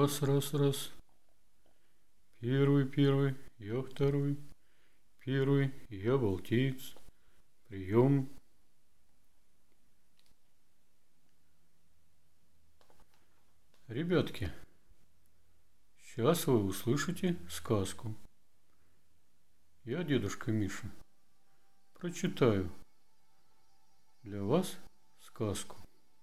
Раз, раз, раз. Первый, я второй. Первый, я балтиец. Прием. Ребятки, сейчас вы услышите сказку. Я, дедушка Миша, прочитаю для вас сказку.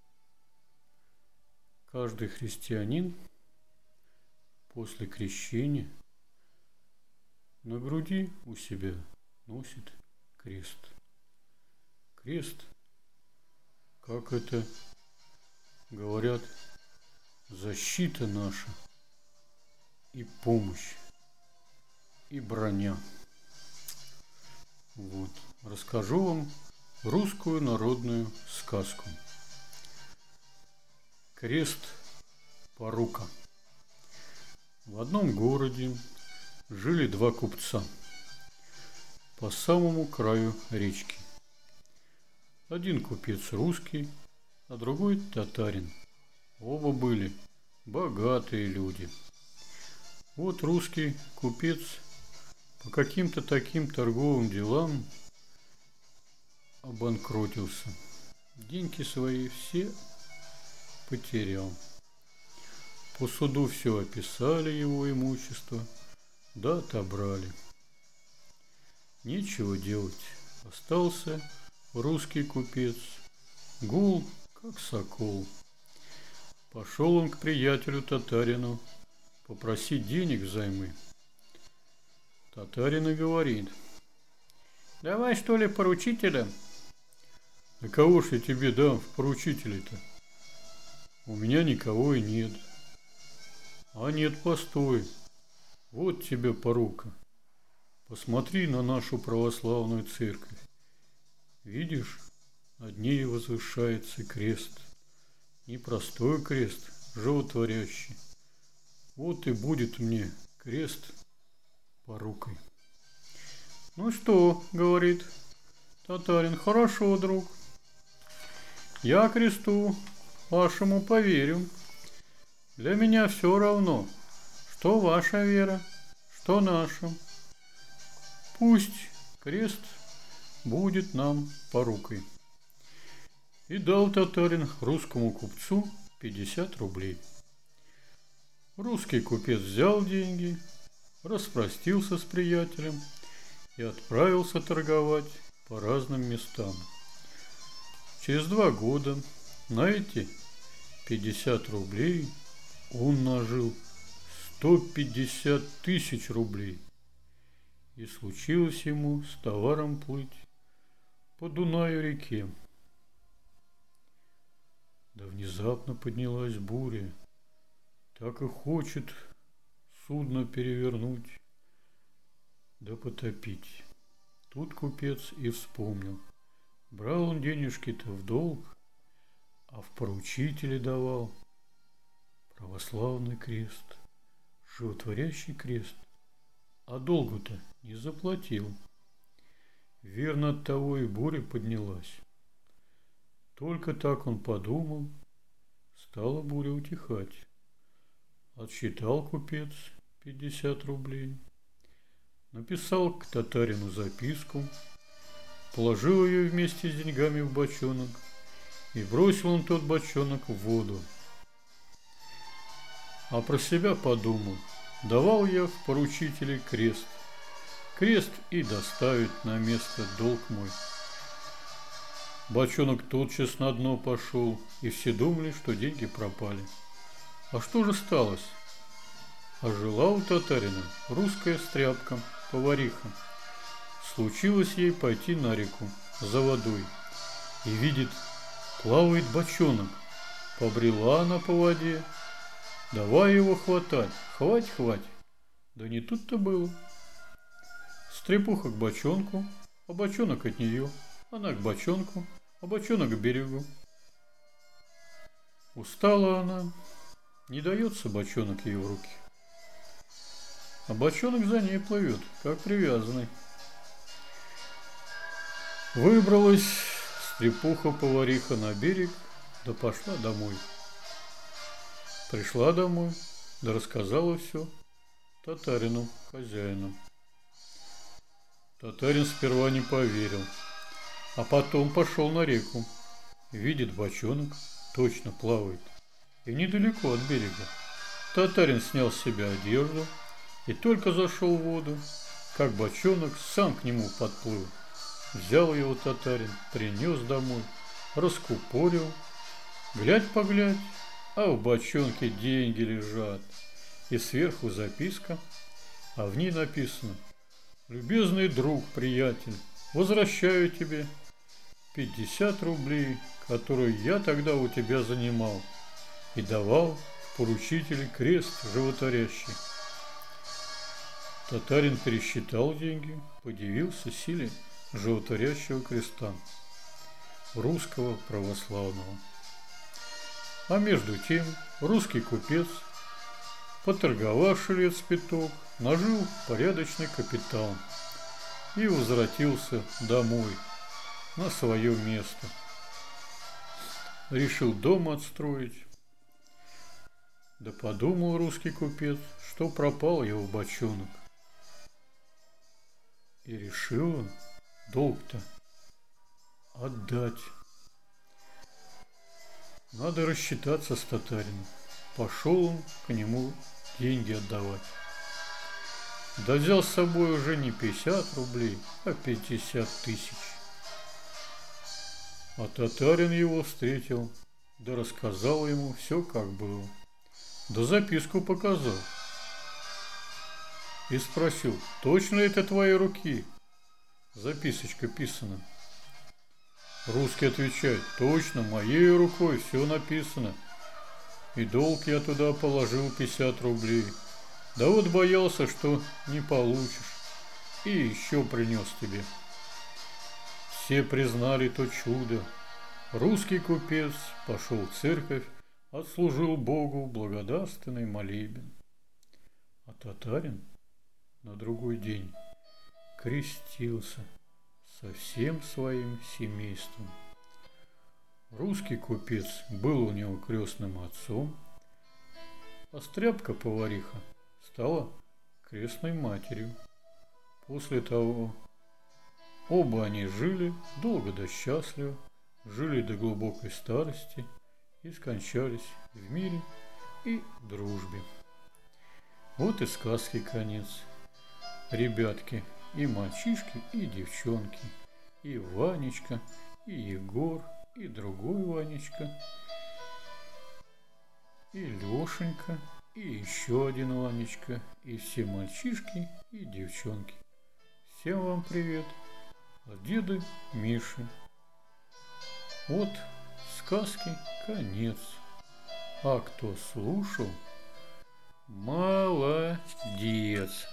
Каждый христианин после крещения на груди у себя носит крест. Крест, как это говорят, защита наша и помощь, и броня. Вот. Расскажу вам русскую народную сказку. Крест-порука. В одном городе жили два купца по самому краю речки. Один купец русский, а другой татарин. Оба были богатые люди. Вот русский купец по каким-то таким торговым делам обанкротился. Деньги свои все потерял. По суду все описали его имущество, да отобрали. Нечего делать. Остался русский купец, гул, как сокол. Пошел он к приятелю татарину попросить денег взаймы. Татарин и говорит: давай, что ли, поручителя? Да кого ж я тебе дам в поручителей-то? У меня никого и нет. А нет, постой. Вот тебе порука. Посмотри на нашу православную церковь. Видишь, над ней возвышается крест. Не простой крест, животворящий. Вот и будет мне крест порукой. Ну что, говорит татарин, хорошо, друг. Я кресту вашему поверю. Для меня все равно, что ваша вера, что наша. Пусть крест будет нам порукой. И дал татарин русскому купцу 50 рублей. Русский купец взял деньги, распростился с приятелем и отправился торговать по разным местам. Через 2 года на эти 50 рублей он нажил 150 тысяч рублей. И случилось ему с товаром плыть по Дунаю-реке. Да внезапно поднялась буря, так и хочет судно перевернуть, да потопить. Тут купец и вспомнил. Брал он денежки-то в долг, а в поручители давал православный крест, животворящий крест, а долгу-то не заплатил. Верно, оттого и буря поднялась. Только так он подумал, стала буря утихать. Отсчитал купец 50 рублей, написал к татарину записку, положил ее вместе с деньгами в бочонок и бросил он тот бочонок в воду. А про себя подумал: давал я в поручителе крест. Крест и доставит на место долг мой. Бочонок тотчас на дно пошел, и все думали, что деньги пропали. А что же сталось? А жила у татарина русская стряпка, повариха. Случилось ей пойти на реку за водой, и видит, плавает бочонок. Побрела она по воде, давай его хватать, хвать. Да не тут-то было. Стрепуха к бочонку, а бочонок от нее, она к бочонку, а бочонок к берегу. Устала она, не дается бочонок ей в руки, а бочонок за ней плывет, как привязанный. Выбралась стрепуха-повариха на берег, да пошла домой. Пришла домой, да рассказала все татарину, хозяину. Татарин сперва не поверил, а потом пошел на реку. Видит, бочонок точно плавает, и недалеко от берега. Татарин снял с себя одежду и только зашел в воду, как бочонок сам к нему подплыл. Взял его татарин, принес домой, раскупорил, глядь-поглядь, а в бочонке деньги лежат, и сверху записка, а в ней написано: «Любезный друг, приятель, возвращаю тебе 50 рублей, которые я тогда у тебя занимал, и давал в поручители крест животворящий». Татарин пересчитал деньги, подивился силе животворящего креста, русского православного. А между тем русский купец, поторговавший лет с пяток, нажил порядочный капитал и возвратился домой, на свое место. Решил дом отстроить. Да подумал русский купец, что пропал его бочонок. И решил долг-то отдать. Надо рассчитаться с татарином. Пошел он к нему деньги отдавать. Да взял с собой уже не 50 рублей, а 50 тысяч. А татарин его встретил, да рассказал ему все, как было. Да записку показал. И спросил: точно это твои руки? Записочка писана. Русский отвечает: точно, моей рукой все написано. И долг я туда положил 50 рублей. Да вот боялся, что не получишь. И еще принес тебе. Все признали то чудо. Русский купец пошел в церковь, отслужил Богу благодарственный молебен. А татарин на другой день крестился со всем своим семейством. Русский купец был у него крестным отцом, а стряпка-повариха стала крестной матерью. После того оба они жили долго да счастливо, жили до глубокой старости и скончались в мире и дружбе. Вот и сказки конец. Ребятки, и мальчишки, и девчонки, и Ванечка, и Егор, и другой Ванечка, и Лешенька, и еще один Ванечка, и все мальчишки и девчонки. Всем вам привет от деда Миши. Вот сказки конец. А кто слушал, молодец.